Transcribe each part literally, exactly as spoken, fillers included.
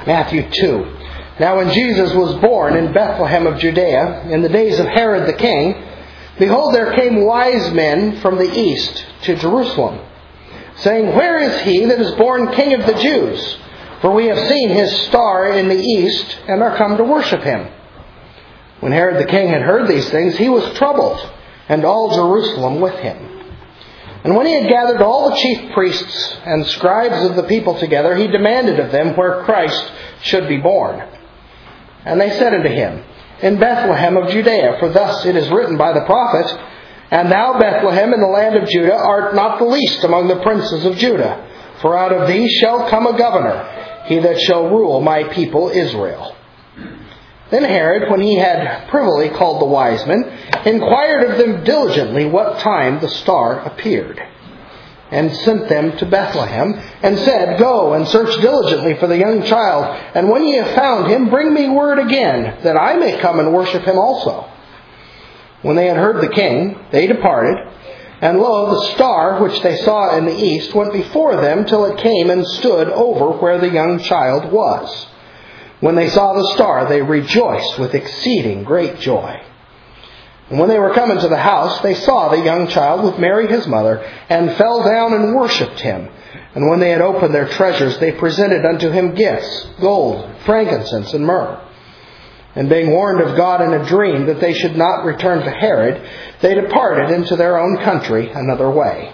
Matthew two. Now when Jesus was born in Bethlehem of Judea, in the days of Herod the king, behold, there came wise men from the east to Jerusalem, saying, Where is he that is born King of the Jews? For we have seen his star in the east, and are come to worship him. When Herod the king had heard these things, he was troubled, and all Jerusalem with him. And when he had gathered all the chief priests and scribes of the people together, he demanded of them where Christ should be born. And they said unto him, In Bethlehem of Judea, for thus it is written by the prophet, And thou, Bethlehem, in the land of Judah, art not the least among the princes of Judah. For out of thee shall come a governor, he that shall rule my people Israel. Then Herod, when he had privily called the wise men, inquired of them diligently what time the star appeared, and sent them to Bethlehem, and said, Go and search diligently for the young child, and when ye have found him, bring me word again, that I may come and worship him also. When they had heard the king, they departed, and lo, the star which they saw in the east went before them till it came and stood over where the young child was. When they saw the star, they rejoiced with exceeding great joy. And when they were come into the house, they saw the young child with Mary his mother, and fell down and worshipped him. And when they had opened their treasures, they presented unto him gifts, gold, frankincense, and myrrh. And being warned of God in a dream that they should not return to Herod, they departed into their own country another way.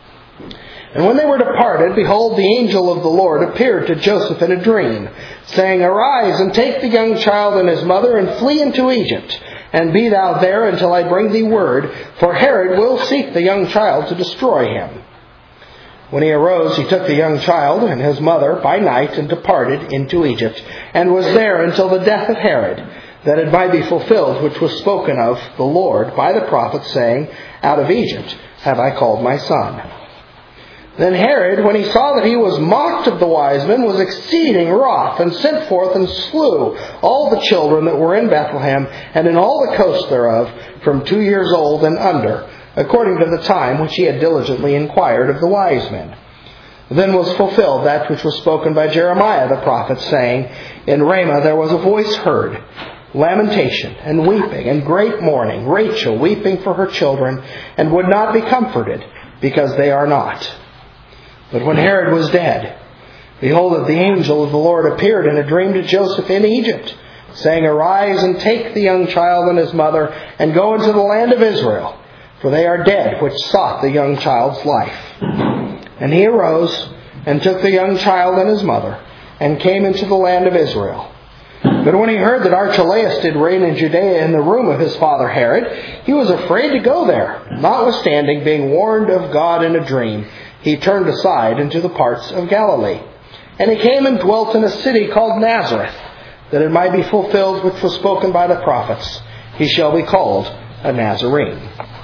And when they were departed, behold, the angel of the Lord appeared to Joseph in a dream, saying, Arise, and take the young child and his mother, and flee into Egypt, and be thou there until I bring thee word, for Herod will seek the young child to destroy him. When he arose, he took the young child and his mother by night, and departed into Egypt, and was there until the death of Herod, that it might be fulfilled which was spoken of the Lord by the prophet, saying, Out of Egypt have I called my son. Then Herod, when he saw that he was mocked of the wise men, was exceeding wroth, and sent forth and slew all the children that were in Bethlehem, and in all the coast thereof, from two years old and under, according to the time which he had diligently inquired of the wise men. Then was fulfilled that which was spoken by Jeremiah the prophet, saying, In Ramah there was a voice heard, lamentation and weeping and great mourning, Rachel weeping for her children, and would not be comforted, because they are not. But when Herod was dead, behold, the angel of the Lord appeared in a dream to Joseph in Egypt, saying, Arise and take the young child and his mother, and go into the land of Israel, for they are dead which sought the young child's life. And he arose and took the young child and his mother, and came into the land of Israel. But when he heard that Archelaus did reign in Judea in the room of his father Herod, he was afraid to go there, notwithstanding being warned of God in a dream. He turned aside into the parts of Galilee. And he came and dwelt in a city called Nazareth, that it might be fulfilled which was spoken by the prophets, He shall be called a Nazarene.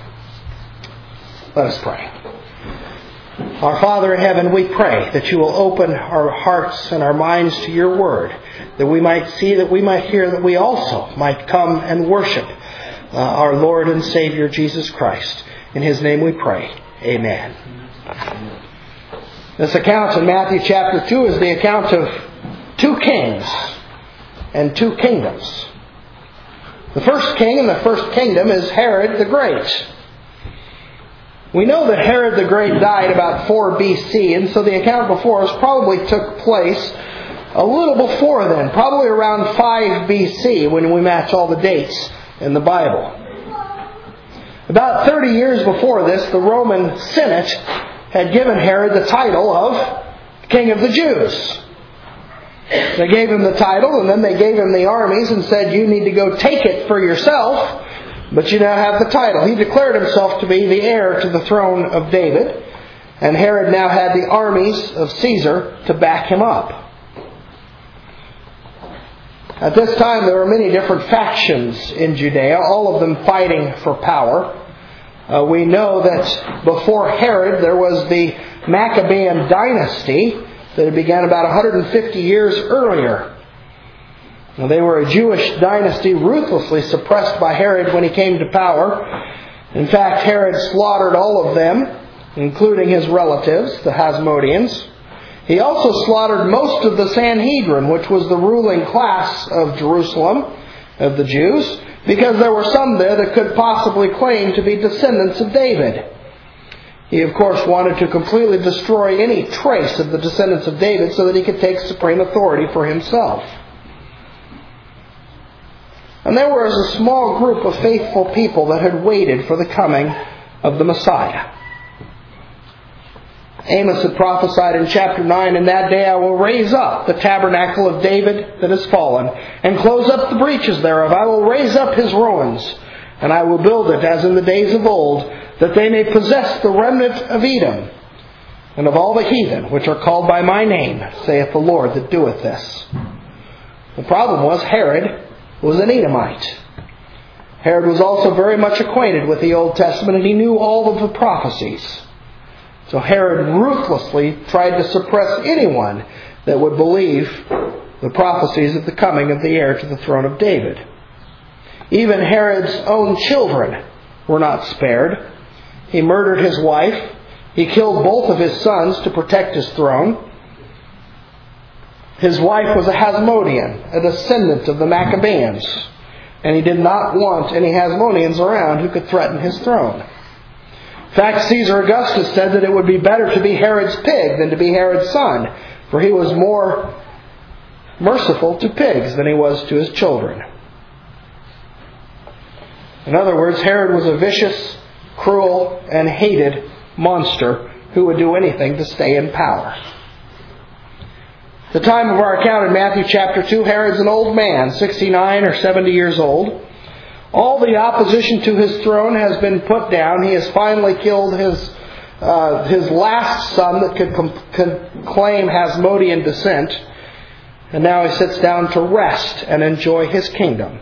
Let us pray. Our Father in heaven, we pray that you will open our hearts and our minds to your word, that we might see, that we might hear, that we also might come and worship uh, our Lord and Savior Jesus Christ. In His name we pray. Amen. This account in Matthew chapter two is the account of two kings and two kingdoms. The first king and the first kingdom is Herod the Great. We know that Herod the Great died about four B C, and so the account before us probably took place a little before then, probably around five B C when we match all the dates in the Bible. About thirty years before this, the Roman Senate had given Herod the title of King of the Jews. They gave him the title, and then they gave him the armies and said, you need to go take it for yourself, but you now have the title. He declared himself to be the heir to the throne of David, and Herod now had the armies of Caesar to back him up. At this time, there were many different factions in Judea, all of them fighting for power. Uh, we know that before Herod, there was the Maccabean dynasty that had begun about one hundred fifty years earlier. Now, they were a Jewish dynasty ruthlessly suppressed by Herod when he came to power. In fact, Herod slaughtered all of them, including his relatives, the Hasmoneans. He also slaughtered most of the Sanhedrin, which was the ruling class of Jerusalem, of the Jews, because there were some there that could possibly claim to be descendants of David. He, of course, wanted to completely destroy any trace of the descendants of David so that he could take supreme authority for himself. And there was a small group of faithful people that had waited for the coming of the Messiah. Amos had prophesied in chapter nine, "In that day I will raise up the tabernacle of David that is fallen, and close up the breaches thereof. I will raise up his ruins, and I will build it as in the days of old, that they may possess the remnant of Edom, and of all the heathen which are called by my name, saith the Lord that doeth this." The problem was Herod was an Edomite. Herod was also very much acquainted with the Old Testament, and he knew all of the prophecies. So Herod ruthlessly tried to suppress anyone that would believe the prophecies of the coming of the heir to the throne of David. Even Herod's own children were not spared. He murdered his wife. He killed both of his sons to protect his throne. His wife was a Hasmonean, a descendant of the Maccabeans, and he did not want any Hasmoneans around who could threaten his throne. In fact, Caesar Augustus said that it would be better to be Herod's pig than to be Herod's son, for he was more merciful to pigs than he was to his children. In other words, Herod was a vicious, cruel, and hated monster who would do anything to stay in power. At the time of our account in Matthew chapter two, Herod's an old man, sixty-nine or seventy years old. All the opposition to his throne has been put down. He has finally killed his uh, his last son that could, com- could claim Hasmonean descent. And now he sits down to rest and enjoy his kingdom.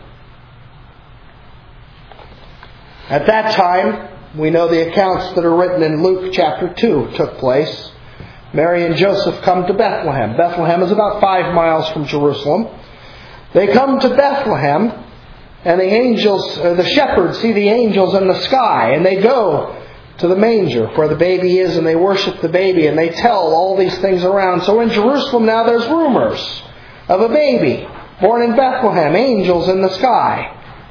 At that time, we know the accounts that are written in Luke chapter two took place. Mary and Joseph come to Bethlehem. Bethlehem is about five miles from Jerusalem. They come to Bethlehem, and the angels, or the shepherds, see the angels in the sky, and they go to the manger where the baby is, and they worship the baby, and they tell all these things around. So in Jerusalem now there's rumors of a baby born in Bethlehem, angels in the sky.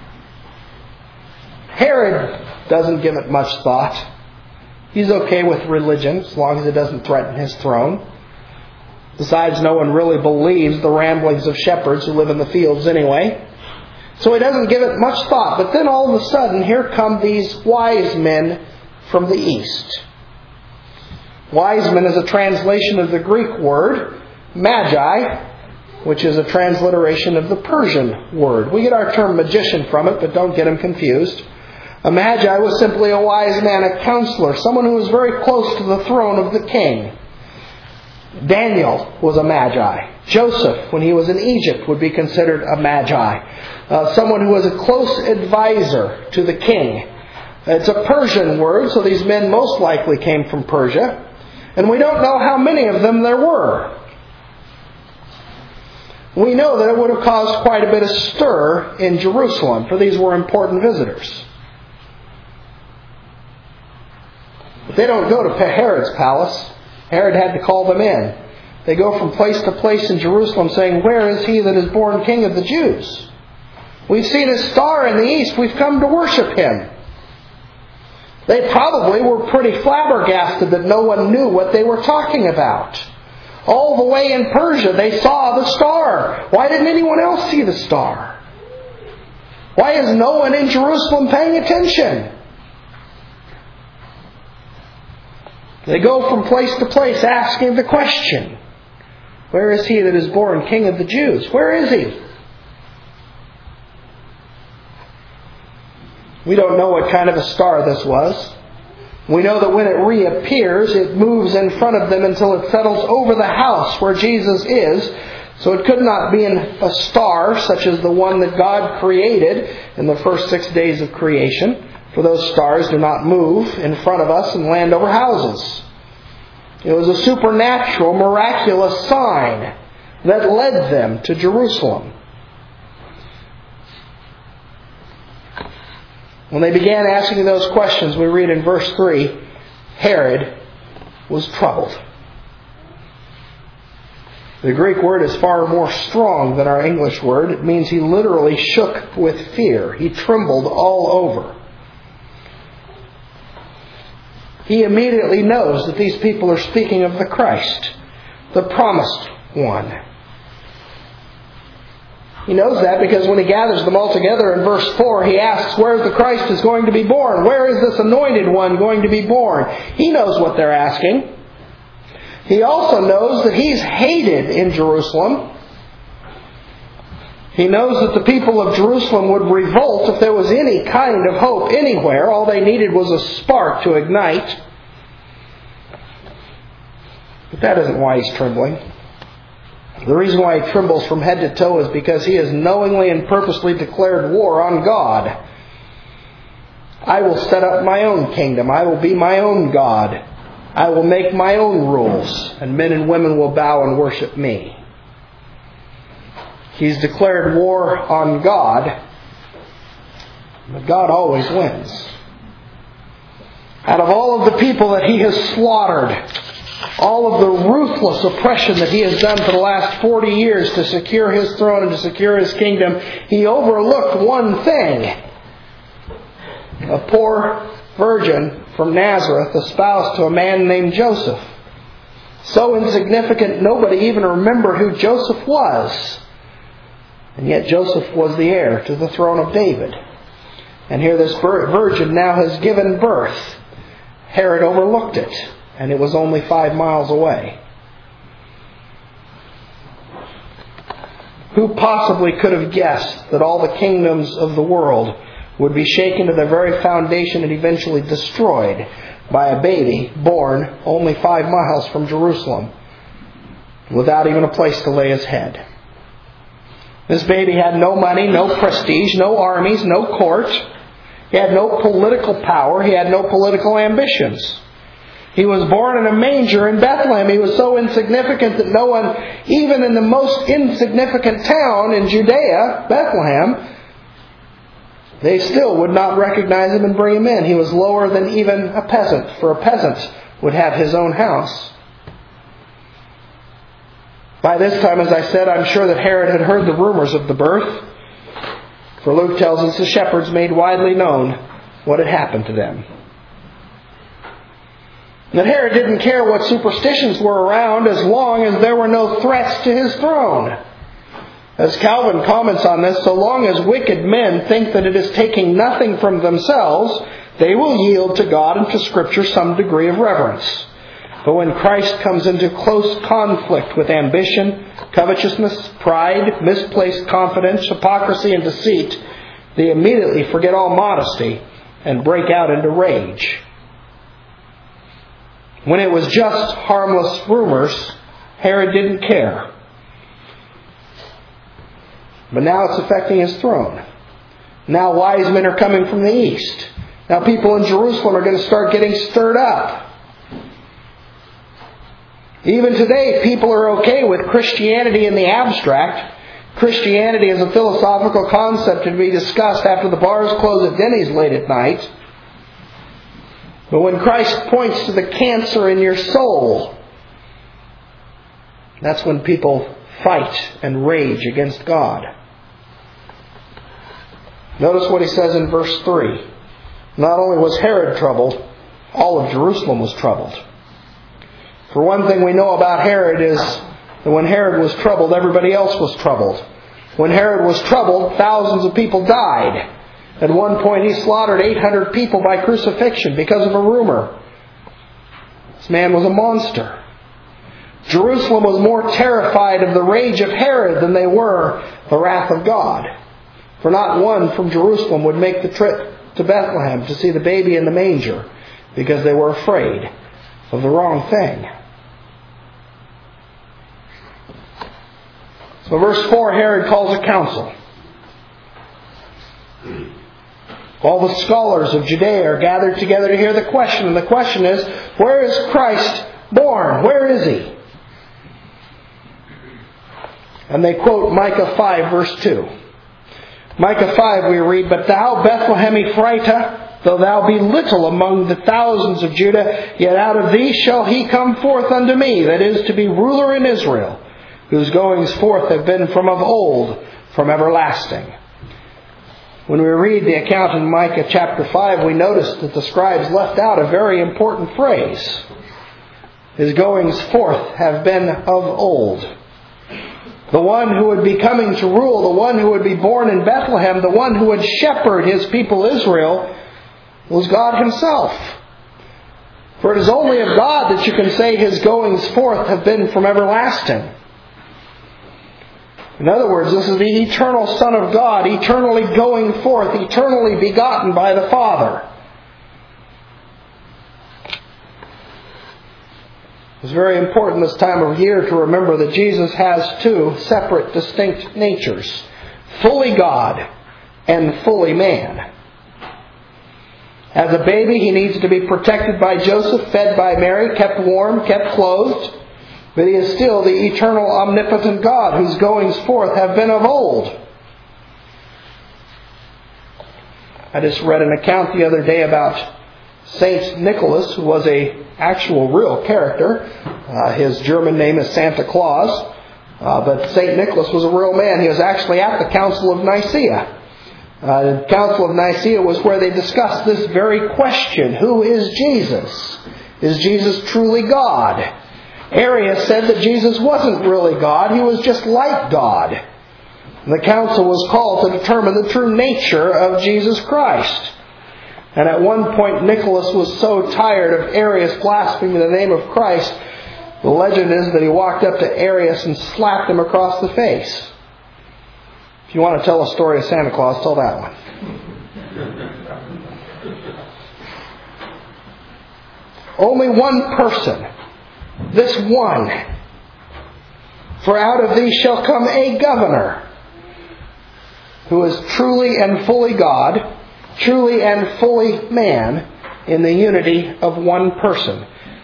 Herod doesn't give it much thought. He's okay with religion as long as it doesn't threaten his throne. Besides, no one really believes the ramblings of shepherds who live in the fields anyway. So he doesn't give it much thought. But then all of a sudden, here come these wise men from the east. Wise men is a translation of the Greek word magi, which is a transliteration of the Persian word. We get our term magician from it, but don't get them confused. A magi was simply a wise man, a counselor, someone who was very close to the throne of the king. Daniel was a magi. Joseph, when he was in Egypt, would be considered a magi. Uh, someone who was a close advisor to the king. It's a Persian word, so these men most likely came from Persia. And we don't know how many of them there were. We know that it would have caused quite a bit of stir in Jerusalem, for these were important visitors. But they don't go to Herod's palace. Herod had to call them in. They go from place to place in Jerusalem saying, "Where is he that is born King of the Jews? We've seen his star in the east. We've come to worship him." They probably were pretty flabbergasted that no one knew what they were talking about. All the way in Persia, they saw the star. Why didn't anyone else see the star? Why is no one in Jerusalem paying attention? They go from place to place asking the question, "Where is he that is born King of the Jews? Where is he?" We don't know what kind of a star this was. We know that when it reappears, it moves in front of them until it settles over the house where Jesus is. So it could not be a star such as the one that God created in the first six days of creation. For those stars do not move in front of us and land over houses. It was a supernatural, miraculous sign that led them to Jerusalem. When they began asking those questions, we read in verse three, Herod was troubled. The Greek word is far more strong than our English word. It means he literally shook with fear. He trembled all over. He immediately knows that these people are speaking of the Christ, the promised one. He knows that because when he gathers them all together in verse four, he asks where the Christ is going to be born. Where is this anointed one going to be born? He knows what they're asking. He also knows that he's hated in Jerusalem. He knows that the people of Jerusalem would revolt if there was any kind of hope anywhere. All they needed was a spark to ignite. But that isn't why he's trembling. The reason why he trembles from head to toe is because he has knowingly and purposely declared war on God. I will set up my own kingdom. I will be my own God. I will make my own rules, and men and women will bow and worship me. He's declared war on God, but God always wins. Out of all of the people that he has slaughtered, all of the ruthless oppression that he has done for the last forty years to secure his throne and to secure his kingdom, he overlooked one thing. A poor virgin from Nazareth, espoused to a man named Joseph. So insignificant, nobody even remembered who Joseph was. And yet Joseph was the heir to the throne of David. And here this virgin now has given birth. Herod overlooked it, and it was only five miles away. Who possibly could have guessed that all the kingdoms of the world would be shaken to their very foundation and eventually destroyed by a baby born only five miles from Jerusalem, without even a place to lay his head? This baby had no money, no prestige, no armies, no court. He had no political power. He had no political ambitions. He was born in a manger in Bethlehem. He was so insignificant that no one, even in the most insignificant town in Judea, Bethlehem, they still would not recognize him and bring him in. He was lower than even a peasant, for a peasant would have his own house. By this time, as I said, I'm sure that Herod had heard the rumors of the birth. For Luke tells us the shepherds made widely known what had happened to them. That Herod didn't care what superstitions were around as long as there were no threats to his throne. As Calvin comments on this, so long as wicked men think that it is taking nothing from themselves, they will yield to God and to Scripture some degree of reverence. But when Christ comes into close conflict with ambition, covetousness, pride, misplaced confidence, hypocrisy, and deceit, they immediately forget all modesty and break out into rage. When it was just harmless rumors, Herod didn't care. But now it's affecting his throne. Now wise men are coming from the east. Now people in Jerusalem are going to start getting stirred up. Even today, people are okay with Christianity in the abstract. Christianity is a philosophical concept to be discussed after the bars close at Denny's late at night. But when Christ points to the cancer in your soul, that's when people fight and rage against God. Notice what he says in verse three. Not only was Herod troubled, all of Jerusalem was troubled. For one thing we know about Herod is that when Herod was troubled, everybody else was troubled. When Herod was troubled, thousands of people died. At one point he slaughtered eight hundred people by crucifixion because of a rumor. This man was a monster. Jerusalem was more terrified of the rage of Herod than they were the wrath of God. For not one from Jerusalem would make the trip to Bethlehem to see the baby in the manger because they were afraid of the wrong thing. So verse four, Herod calls a council. All the scholars of Judea are gathered together to hear the question. And the question is, where is Christ born? Where is he? And they quote Micah five, verse two. Micah five we read, But thou, Bethlehem Ephratah, though thou be little among the thousands of Judah, yet out of thee shall he come forth unto me, that is, to be ruler in Israel, whose goings forth have been from of old, from everlasting. When we read the account in Micah chapter five, we notice that the scribes left out a very important phrase. His goings forth have been of old. The one who would be coming to rule, the one who would be born in Bethlehem, the one who would shepherd his people Israel, was God Himself. For it is only of God that you can say His goings forth have been from everlasting. In other words, this is the eternal Son of God, eternally going forth, eternally begotten by the Father. It's very important this time of year to remember that Jesus has two separate, distinct natures. Fully God and fully man. As a baby, He needs to be protected by Joseph, fed by Mary, kept warm, kept clothed. But He is still the eternal, omnipotent God whose goings forth have been of old. I just read an account the other day about Saint Nicholas, who was a actual real character. Uh, his German name is Santa Claus. Uh, but Saint Nicholas was a real man. He was actually at the Council of Nicaea. Uh, the Council of Nicaea was where they discussed this very question. Who is Jesus? Is Jesus truly God? Arius said that Jesus wasn't really God. He was just like God. The council was called to determine the true nature of Jesus Christ. And at one point, Nicholas was so tired of Arius blaspheming the name of Christ, the legend is that he walked up to Arius and slapped him across the face. If you want to tell a story of Santa Claus, tell that one. Only one person. This one. For out of thee shall come a governor, who is truly and fully God, truly and fully man, in the unity of one person.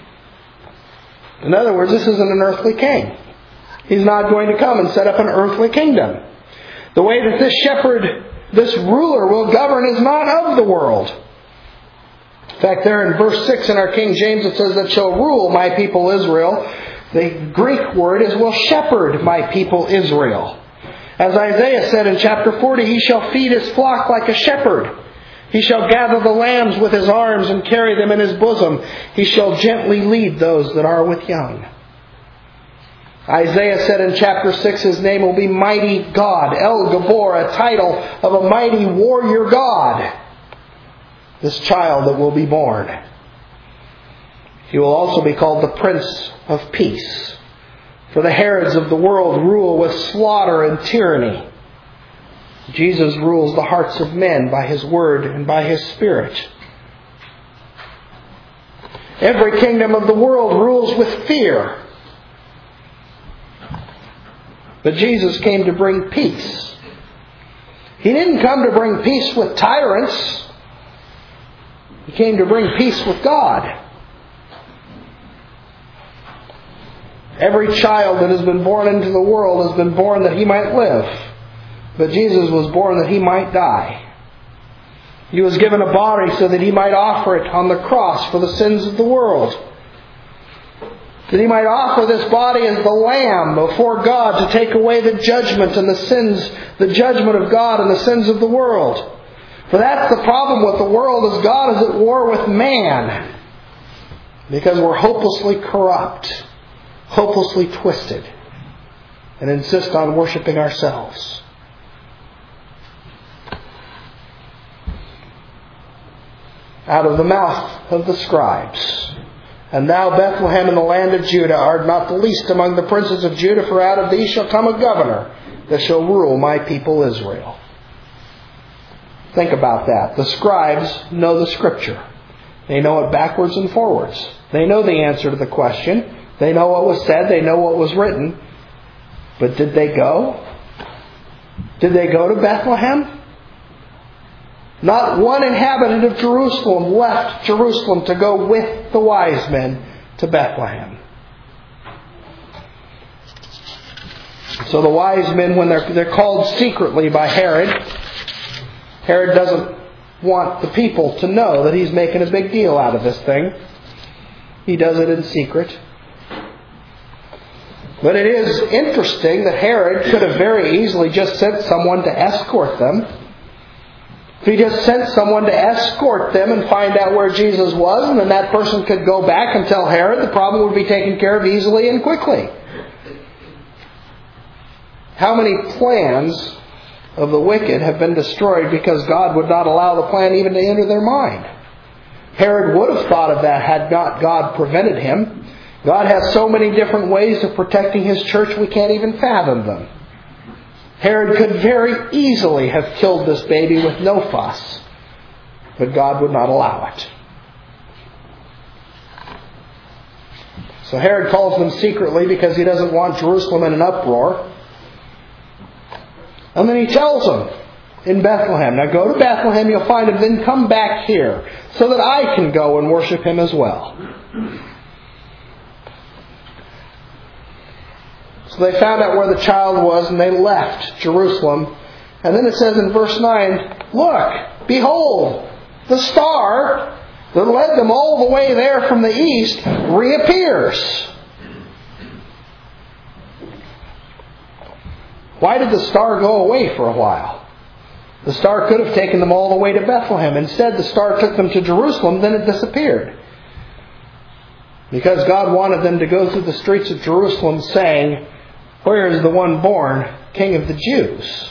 In other words, this isn't an earthly king. He's not going to come and set up an earthly kingdom. The way that this shepherd, this ruler will govern is not of the world. In fact, there in verse six in our King James it says that shall rule my people Israel. The Greek word is will shepherd my people Israel. As Isaiah said in chapter forty, he shall feed his flock like a shepherd. He shall gather the lambs with his arms and carry them in his bosom. He shall gently lead those that are with young. Isaiah said in chapter six, his name will be Mighty God, El Gabor, a title of a mighty warrior God. This child that will be born. He will also be called the Prince of Peace. For the Herods of the world rule with slaughter and tyranny. Jesus rules the hearts of men by His Word and by His Spirit. Every kingdom of the world rules with fear. But Jesus came to bring peace. He didn't come to bring peace with tyrants. He came to bring peace with God. Every child that has been born into the world has been born that he might live. But Jesus was born that He might die. He was given a body so that He might offer it on the cross for the sins of the world. That He might offer this body as the Lamb before God to take away the judgment and the sins, the judgment of God and the sins of the world. For that's the problem with the world, is God is at war with man. Because we're hopelessly corrupt, hopelessly twisted, and insist on worshiping ourselves. Out of the mouth of the scribes. And thou, Bethlehem, in the land of Judah, art not the least among the princes of Judah, for out of thee shall come a governor that shall rule my people Israel. Think about that. The scribes know the Scripture. They know it backwards and forwards. They know the answer to the question. They know what was said. They know what was written. But did they go? Did they go to Bethlehem? Not one inhabitant of Jerusalem left Jerusalem to go with the wise men to Bethlehem. So the wise men, when they're, they're called secretly by Herod, Herod doesn't want the people to know that he's making a big deal out of this thing. He does it in secret. But it is interesting that Herod could have very easily just sent someone to escort them. If he just sent someone to escort them and find out where Jesus was, and then that person could go back and tell Herod, the problem would be taken care of easily and quickly. How many plans of the wicked have been destroyed because God would not allow the plan even to enter their mind? Herod would have thought of that had not God prevented him. God has so many different ways of protecting His church we can't even fathom them. Herod could very easily have killed this baby with no fuss, but God would not allow it. So Herod calls them secretly because he doesn't want Jerusalem in an uproar. And then he tells them in Bethlehem, now go to Bethlehem, you'll find him, then come back here so that I can go and worship him as well. So they found out where the child was and they left Jerusalem. And then it says in verse nine, look, behold, the star that led them all the way there from the east reappears. Why did the star go away for a while? The star could have taken them all the way to Bethlehem. Instead, the star took them to Jerusalem, then it disappeared. Because God wanted them to go through the streets of Jerusalem saying, where is the one born King of the Jews?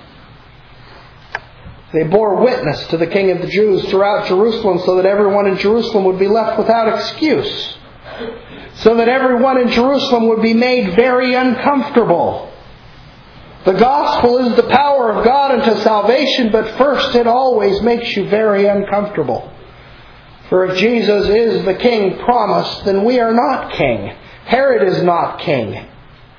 They bore witness to the King of the Jews throughout Jerusalem so that everyone in Jerusalem would be left without excuse. So that everyone in Jerusalem would be made very uncomfortable. The gospel is the power of God unto salvation, but first it always makes you very uncomfortable. For if Jesus is the King promised, then we are not king. Herod is not king.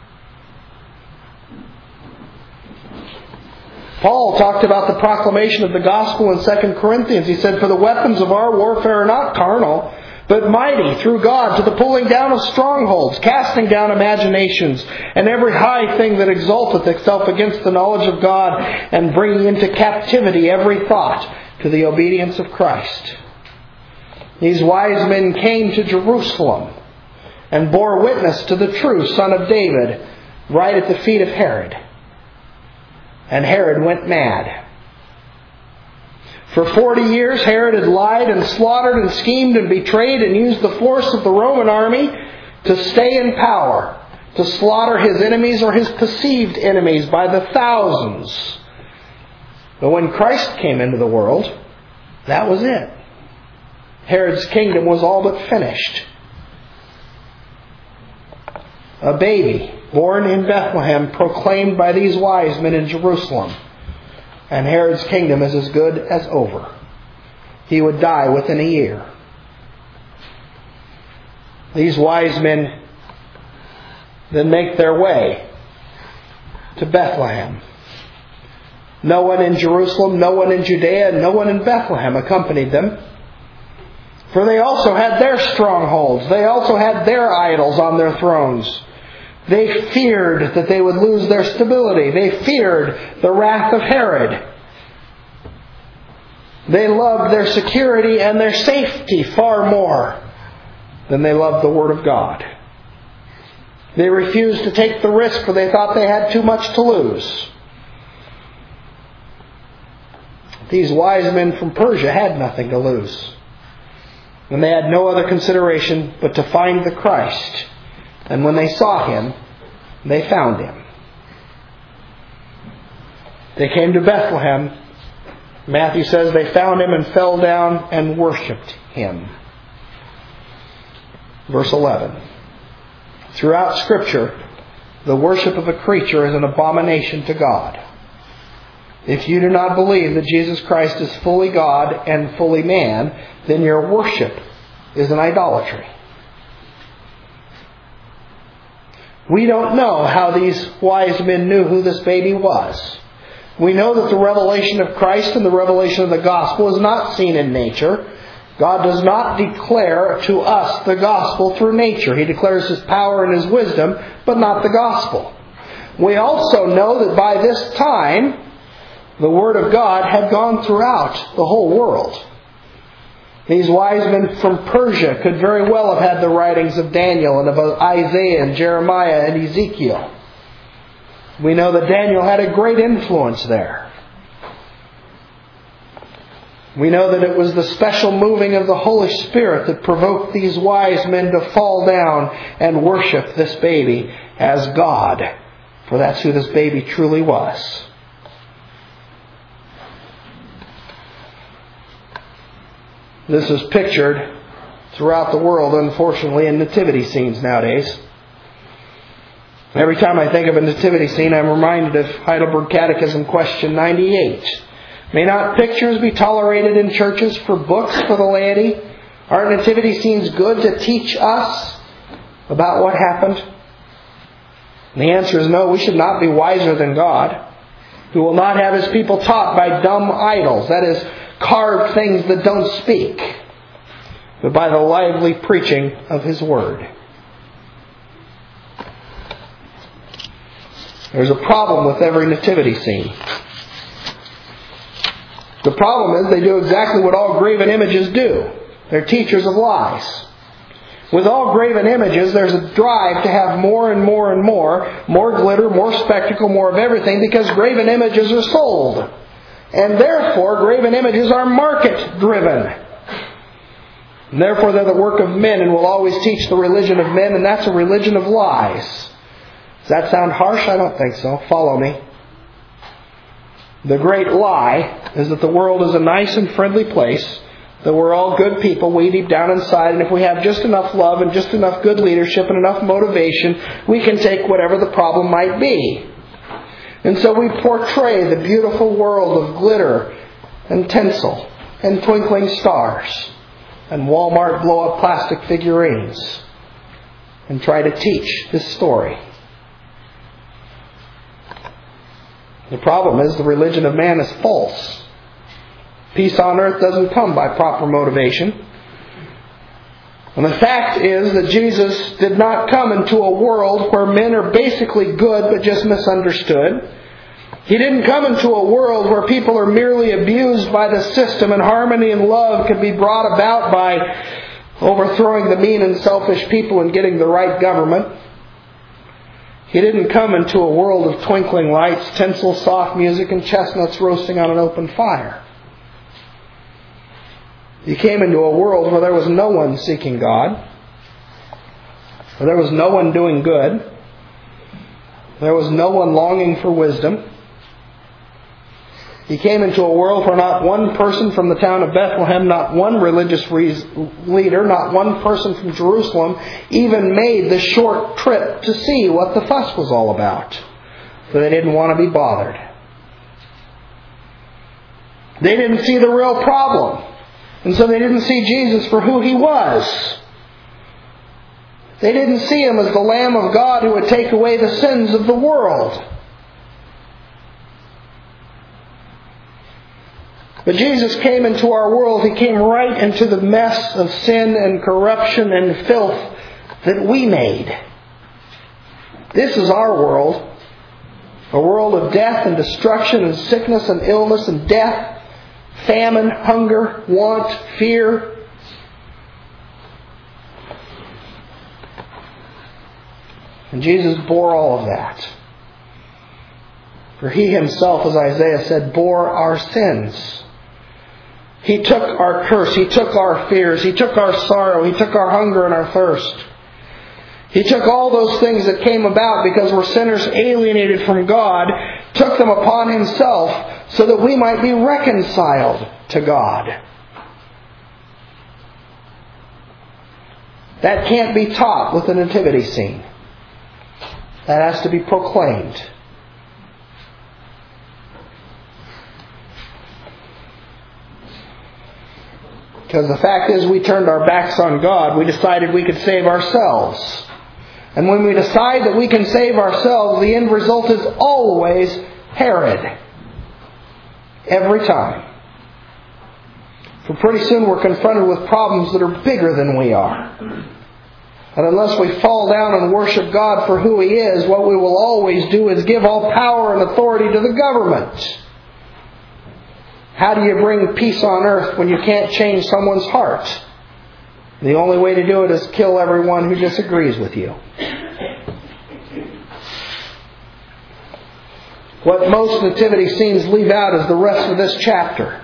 Paul talked about the proclamation of the gospel in Second Corinthians. He said, for the weapons of our warfare are not carnal, but mighty through God to the pulling down of strongholds, casting down imaginations, and every high thing that exalteth itself against the knowledge of God, and bringing into captivity every thought to the obedience of Christ. These wise men came to Jerusalem and bore witness to the true Son of David right at the feet of Herod. And Herod went mad. For forty years Herod had lied and slaughtered and schemed and betrayed and used the force of the Roman army to stay in power, to slaughter his enemies or his perceived enemies by the thousands. But when Christ came into the world, that was it. Herod's kingdom was all but finished. A baby born in Bethlehem, proclaimed by these wise men in Jerusalem. And Herod's kingdom is as good as over. He would die within a year. These wise men then make their way to Bethlehem. No one in Jerusalem, no one in Judea, and no one in Bethlehem accompanied them. For they also had their strongholds. They also had their idols on their thrones. They feared that they would lose their stability. They feared the wrath of Herod. They loved their security and their safety far more than they loved the Word of God. They refused to take the risk, for they thought they had too much to lose. These wise men from Persia had nothing to lose. And they had no other consideration but to find the Christ. And when they saw Him, they found Him. They came to Bethlehem. Matthew says they found Him and fell down and worshipped Him. Verse eleven. Throughout Scripture, the worship of a creature is an abomination to God. If you do not believe that Jesus Christ is fully God and fully man, then your worship is an idolatry. We don't know how these wise men knew who this baby was. We know that the revelation of Christ and the revelation of the gospel is not seen in nature. God does not declare to us the gospel through nature. He declares His power and His wisdom, but not the gospel. We also know that by this time, the Word of God had gone throughout the whole world. These wise men from Persia could very well have had the writings of Daniel and of Isaiah and Jeremiah and Ezekiel. We know that Daniel had a great influence there. We know that it was the special moving of the Holy Spirit that provoked these wise men to fall down and worship this baby as God. For that's who this baby truly was. This is pictured throughout the world, unfortunately, in nativity scenes nowadays. Every time I think of a nativity scene, I'm reminded of Heidelberg Catechism question ninety-eight. May not pictures be tolerated in churches for books for the laity? Aren't nativity scenes good to teach us about what happened? And the answer is no, we should not be wiser than God, who will not have His people taught by dumb idols, that is, carved things that don't speak, but by the lively preaching of His Word. There's a problem with every nativity scene. The problem is they do exactly what all graven images do. They're teachers of lies. With all graven images, there's a drive to have more and more and more, more glitter, more spectacle, more of everything, because graven images are sold. And therefore, graven images are market-driven. And therefore, they're the work of men and will always teach the religion of men, and that's a religion of lies. Does that sound harsh? I don't think so. Follow me. The great lie is that the world is a nice and friendly place, that we're all good people, we deep down inside, and if we have just enough love and just enough good leadership and enough motivation, we can take whatever the problem might be. And so we portray the beautiful world of glitter and tinsel and twinkling stars and Walmart blow-up plastic figurines and try to teach this story. The problem is the religion of man is false. Peace on earth doesn't come by proper motivation. And the fact is that Jesus did not come into a world where men are basically good but just misunderstood. He didn't come into a world where people are merely abused by the system and harmony and love can be brought about by overthrowing the mean and selfish people and getting the right government. He didn't come into a world of twinkling lights, tinsel, soft music, and chestnuts roasting on an open fire. He came into a world where there was no one seeking God, where there was no one doing good, there was no one longing for wisdom. He came into a world where not one person from the town of Bethlehem, not one religious leader, not one person from Jerusalem even made the short trip to see what the fuss was all about. For they didn't want to be bothered. They didn't see the real problem. And so they didn't see Jesus for who He was. They didn't see Him as the Lamb of God who would take away the sins of the world. But Jesus came into our world. He came right into the mess of sin and corruption and filth that we made. This is our world. A world of death and destruction and sickness and illness and death, famine, hunger, want, fear. And Jesus bore all of that. For He Himself, as Isaiah said, bore our sins. He took our curse. He took our fears. He took our sorrow. He took our hunger and our thirst. He took all those things that came about because we're sinners alienated from God, took them upon Himself so that we might be reconciled to God. That can't be taught with a nativity scene. That has to be proclaimed. Because the fact is, we turned our backs on God. We decided we could save ourselves. And when we decide that we can save ourselves, the end result is always Herod. Every time. For pretty soon we're confronted with problems that are bigger than we are. And unless we fall down and worship God for who He is, what we will always do is give all power and authority to the government. How do you bring peace on earth when you can't change someone's heart? The only way to do it is kill everyone who disagrees with you. What most nativity scenes leave out is the rest of this chapter.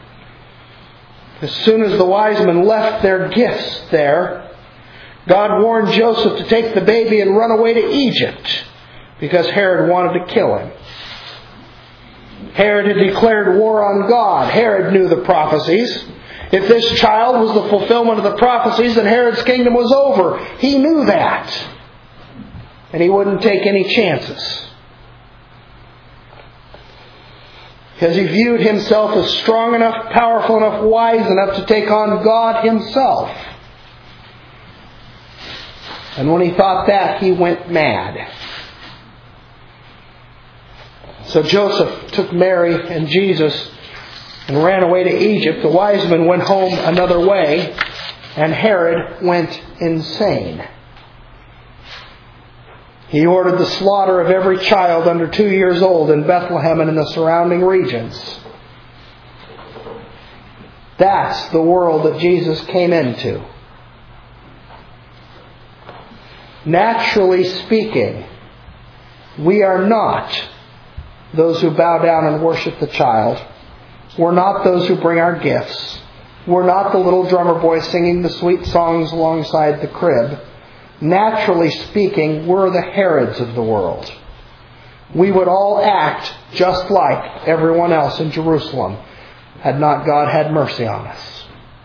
As soon as the wise men left their gifts there, God warned Joseph to take the baby and run away to Egypt because Herod wanted to kill him. Herod had declared war on God. Herod knew the prophecies. If this child was the fulfillment of the prophecies, then Herod's kingdom was over. He knew that. And he wouldn't take any chances. Because he viewed himself as strong enough, powerful enough, wise enough to take on God Himself. And when he thought that, he went mad. So Joseph took Mary and Jesus and ran away to Egypt. The wise men went home another way, and Herod went insane. He ordered the slaughter of every child under two years old in Bethlehem and in the surrounding regions. That's the world that Jesus came into. Naturally speaking, we are not those who bow down and worship the child. We're not those who bring our gifts. We're not the little drummer boy singing the sweet songs alongside the crib. Naturally speaking, we're the Herods of the world. We would all act just like everyone else in Jerusalem had not God had mercy on us.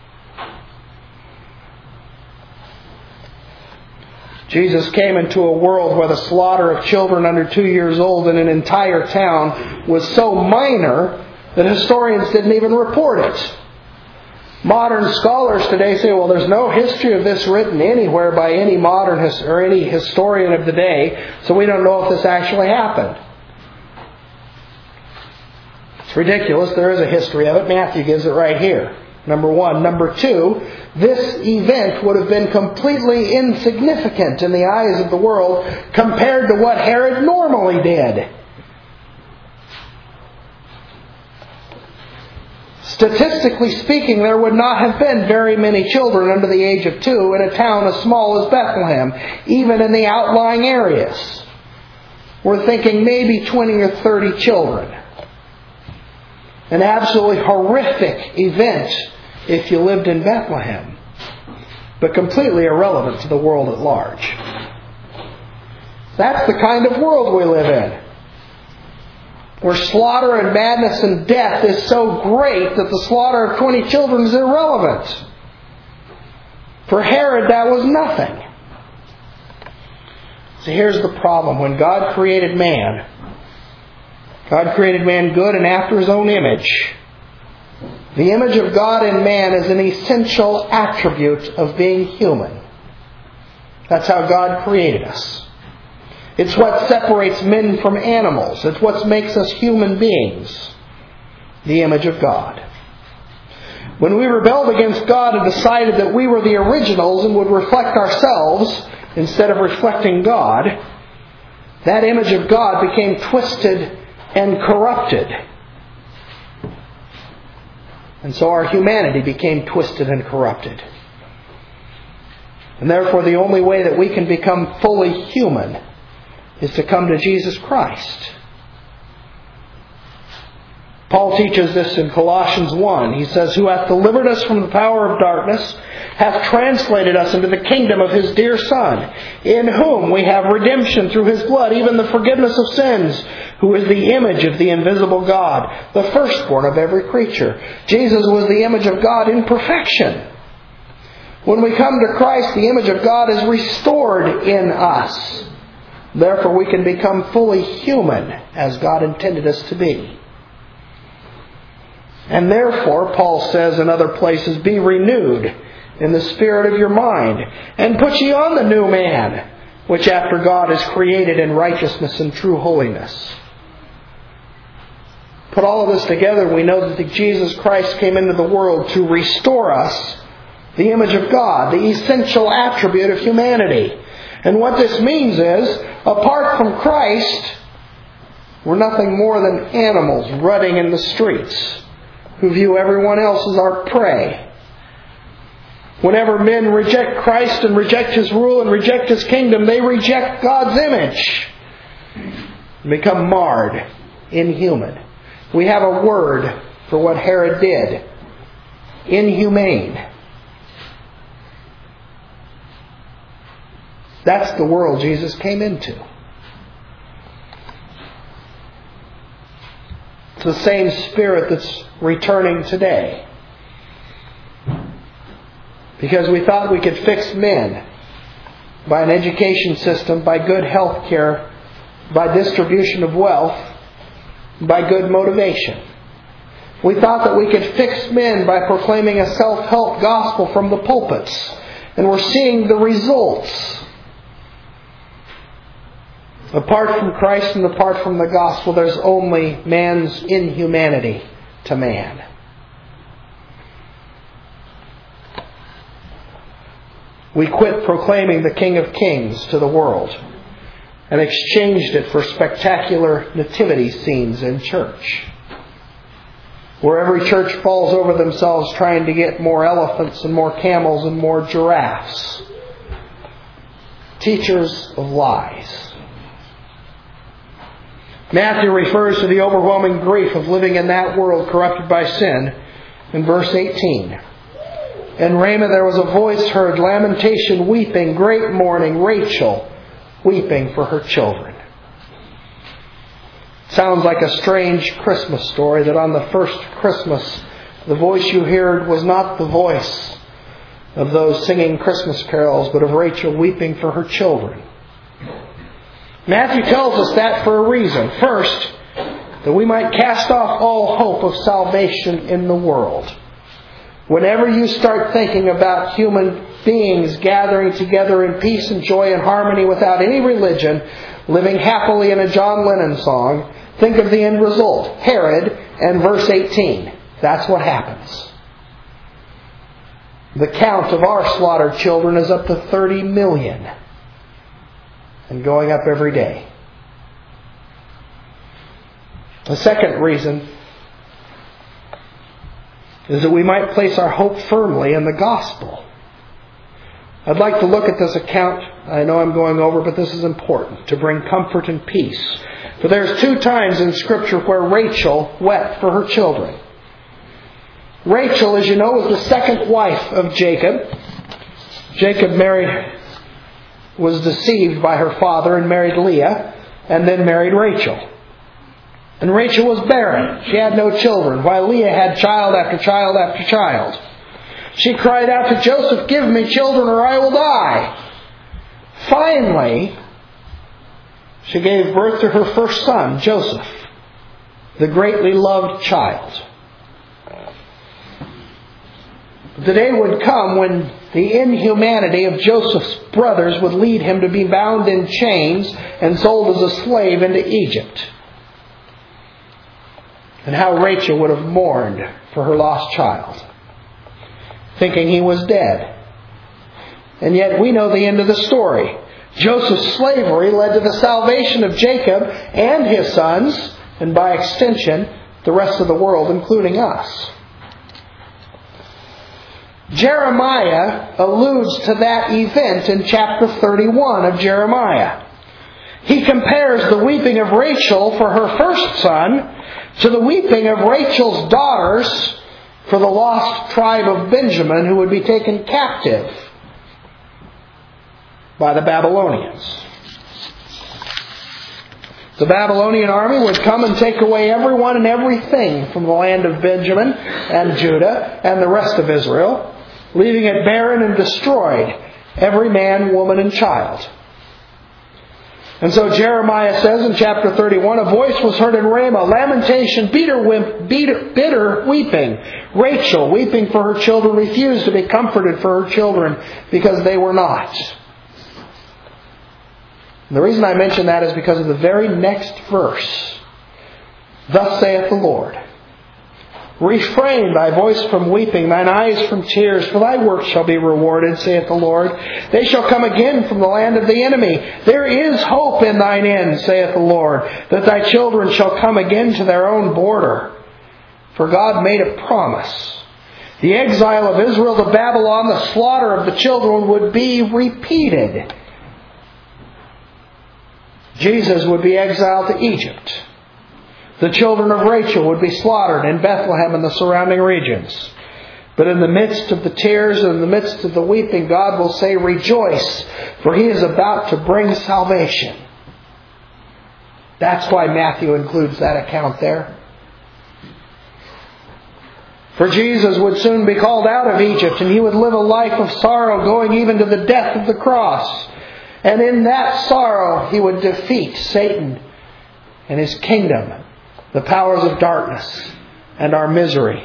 Jesus came into a world where the slaughter of children under two years old in an entire town was so minor that historians didn't even report it. Modern scholars today say, well, there's no history of this written anywhere by any modern his- or any historian of the day, so we don't know if this actually happened. It's ridiculous. There is a history of it. Matthew gives it right here. Number one. Number two, this event would have been completely insignificant in the eyes of the world compared to what Herod normally did. Statistically speaking, there would not have been very many children under the age of two in a town as small as Bethlehem, even in the outlying areas. We're thinking maybe twenty or thirty children. An absolutely horrific event if you lived in Bethlehem, but completely irrelevant to the world at large. That's the kind of world we live in, where slaughter and madness and death is so great that the slaughter of twenty children is irrelevant. For Herod, that was nothing. So here's the problem. When God created man, God created man good and after His own image. The image of God in man is an essential attribute of being human. That's how God created us. It's what separates men from animals. It's what makes us human beings. The image of God. When we rebelled against God and decided that we were the originals and would reflect ourselves instead of reflecting God, that image of God became twisted and corrupted. And so our humanity became twisted and corrupted. And therefore the only way that we can become fully human is to come to Jesus Christ. Paul teaches this in Colossians one. He says, who hath delivered us from the power of darkness, hath translated us into the kingdom of His dear Son, in whom we have redemption through His blood, even the forgiveness of sins, who is the image of the invisible God, the firstborn of every creature. Jesus was the image of God in perfection. When we come to Christ, the image of God is restored in us. Therefore, we can become fully human as God intended us to be. And therefore, Paul says in other places, be renewed in the spirit of your mind, and put ye on the new man, which after God is created in righteousness and true holiness. Put all of this together, we know that Jesus Christ came into the world to restore us the image of God, the essential attribute of humanity. And what this means is, apart from Christ, we're nothing more than animals rutting in the streets, who view everyone else as our prey. Whenever men reject Christ and reject His rule and reject His kingdom, they reject God's image and become marred, inhuman. We have a word for what Herod did. Inhumane. That's the world Jesus came into. It's the same spirit that's returning today. Because we thought we could fix men by an education system, by good health care, by distribution of wealth, by good motivation. We thought that we could fix men by proclaiming a self-help gospel from the pulpits. And we're seeing the results. Apart from Christ and apart from the gospel, there's only man's inhumanity to man. We quit proclaiming the King of Kings to the world and exchanged it for spectacular nativity scenes in church, where every church falls over themselves trying to get more elephants and more camels and more giraffes. Teachers of lies. Matthew refers to the overwhelming grief of living in that world corrupted by sin in verse eighteen. In Ramah there was a voice heard, lamentation, weeping, great mourning, Rachel weeping for her children. Sounds like a strange Christmas story that on the first Christmas the voice you heard was not the voice of those singing Christmas carols, but of Rachel weeping for her children. Matthew tells us that for a reason. First, that we might cast off all hope of salvation in the world. Whenever you start thinking about human beings gathering together in peace and joy and harmony without any religion, living happily in a John Lennon song, think of the end result. Herod and verse eighteen. That's what happens. The count of our slaughtered children is up to thirty million. And going up every day. The second reason is that we might place our hope firmly in the gospel. I'd like to look at this account. I know I'm going over, but this is important to bring comfort and peace. For there's two times in Scripture where Rachel wept for her children. Rachel, as you know, was the second wife of Jacob. Jacob married, was deceived by her father and married Leah, and then married Rachel. And Rachel was barren. She had no children, while Leah had child after child after child. She cried out to Joseph, "Give me children or I will die." Finally, she gave birth to her first son, Joseph, the greatly loved child. The day would come when the inhumanity of Joseph's brothers would lead him to be bound in chains and sold as a slave into Egypt. And how Rachel would have mourned for her lost child, thinking he was dead. And yet we know the end of the story. Joseph's slavery led to the salvation of Jacob and his sons, and by extension, the rest of the world, including us. Jeremiah alludes to that event in chapter thirty-one of Jeremiah. He compares the weeping of Rachel for her first son to the weeping of Rachel's daughters for the lost tribe of Benjamin who would be taken captive by the Babylonians. The Babylonian army would come and take away everyone and everything from the land of Benjamin and Judah and the rest of Israel, leaving it barren and destroyed, every man, woman, and child. And so Jeremiah says in chapter thirty-one, a voice was heard in Ramah, lamentation, bitter, bitter, bitter weeping. Rachel, weeping for her children, refused to be comforted for her children because they were not. And the reason I mention that is because of the very next verse. Thus saith the Lord, refrain thy voice from weeping, thine eyes from tears, for thy work shall be rewarded, saith the Lord. They shall come again from the land of the enemy. There is hope in thine end, saith the Lord, that thy children shall come again to their own border. For God made a promise. The exile of Israel to Babylon, the slaughter of the children, would be repeated. Jesus would be exiled to Egypt. The children of Rachel would be slaughtered in Bethlehem and the surrounding regions. But in the midst of the tears and in the midst of the weeping, God will say, "Rejoice, for He is about to bring salvation." That's why Matthew includes that account there. For Jesus would soon be called out of Egypt, and He would live a life of sorrow, going even to the death of the cross. And in that sorrow, He would defeat Satan and his kingdom, the powers of darkness, and our misery.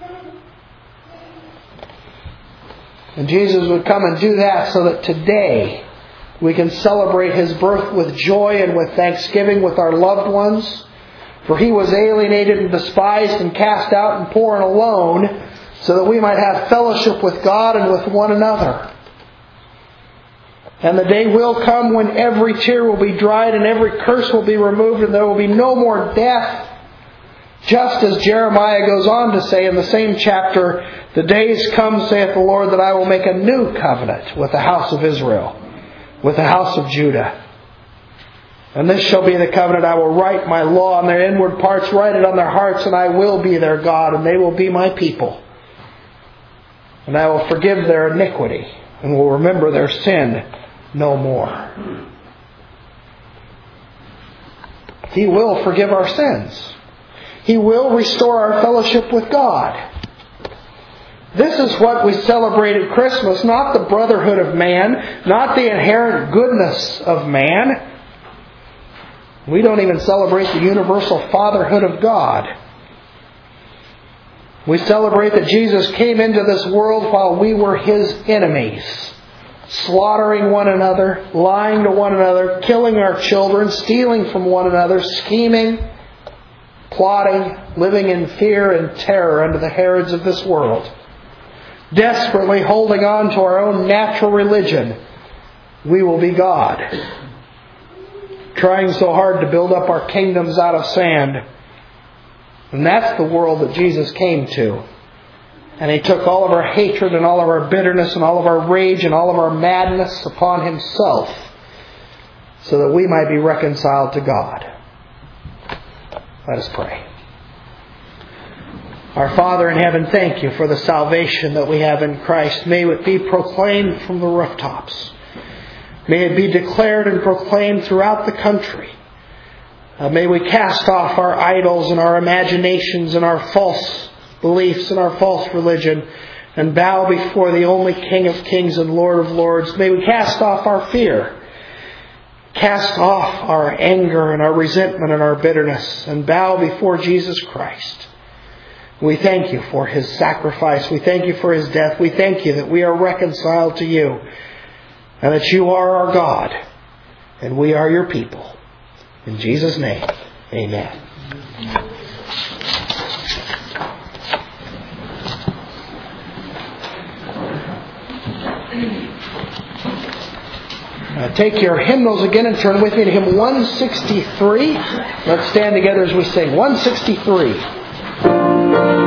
And Jesus would come and do that so that today we can celebrate His birth with joy and with thanksgiving with our loved ones. For He was alienated and despised and cast out and poor and alone, so that we might have fellowship with God and with one another. And the day will come when every tear will be dried and every curse will be removed, and there will be no more death. Just as Jeremiah goes on to say in the same chapter, "The days come, saith the Lord, that I will make a new covenant with the house of Israel, with the house of Judah. And this shall be the covenant. I will write my law on their inward parts, write it on their hearts, and I will be their God, and they will be my people. And I will forgive their iniquity, and will remember their sin no more." He will forgive our sins. He will restore our fellowship with God. This is what we celebrate at Christmas, not the brotherhood of man, not the inherent goodness of man. We don't even celebrate the universal fatherhood of God. We celebrate that Jesus came into this world while we were His enemies, slaughtering one another, lying to one another, killing our children, stealing from one another, scheming, plotting, living in fear and terror under the Herods of this world, desperately holding on to our own natural religion. We will be God, trying so hard to build up our kingdoms out of sand. And that's the world that Jesus came to. And He took all of our hatred and all of our bitterness and all of our rage and all of our madness upon Himself, so that we might be reconciled to God. Let us pray. Our Father in heaven, thank You for the salvation that we have in Christ. May it be proclaimed from the rooftops. May it be declared and proclaimed throughout the country. Uh, may we cast off our idols and our imaginations and our false beliefs and our false religion and bow before the only King of Kings and Lord of Lords. May we cast off our fear, cast off our anger and our resentment and our bitterness, and bow before Jesus Christ. We thank You for His sacrifice. We thank You for His death. We thank You that we are reconciled to You, and that You are our God, and we are Your people. In Jesus' name, amen. Uh, take your hymnals again and turn with me to hymn one sixty-three. Let's stand together as we sing one sixty-three.